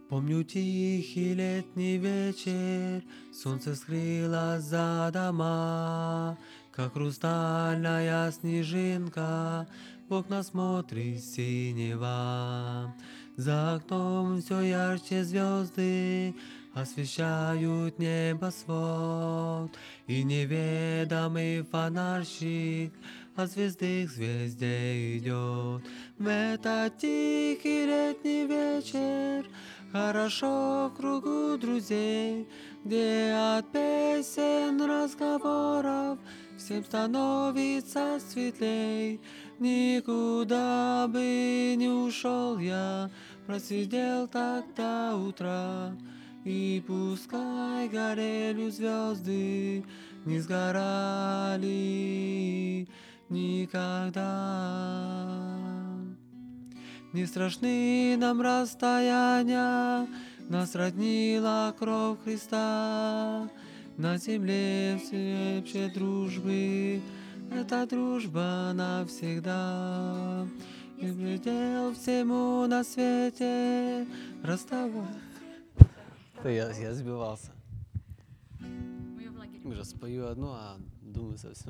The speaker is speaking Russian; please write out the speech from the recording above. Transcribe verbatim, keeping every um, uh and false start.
Помню тихий летний вечер, солнце скрылось за дома, как хрустальная снежинка в окна смотрит синева. За окном все ярче звезды освещают небосвод, и неведомый фонарщик от звезды к звезде идет. В этот тихий летний вечер хорошо в кругу друзей, где от песен, разговоров всем становится светлей. Никуда бы не ушел я, просидел так до утра. И пускай горели звезды, не сгорали никогда. Не страшны нам расстояния, нас роднила кровь Христа. На земле всеобщей дружбы, эта дружба навсегда. И предел всему на свете расставай. Я, я сбивался. Уже спою одну, а думаю совсем.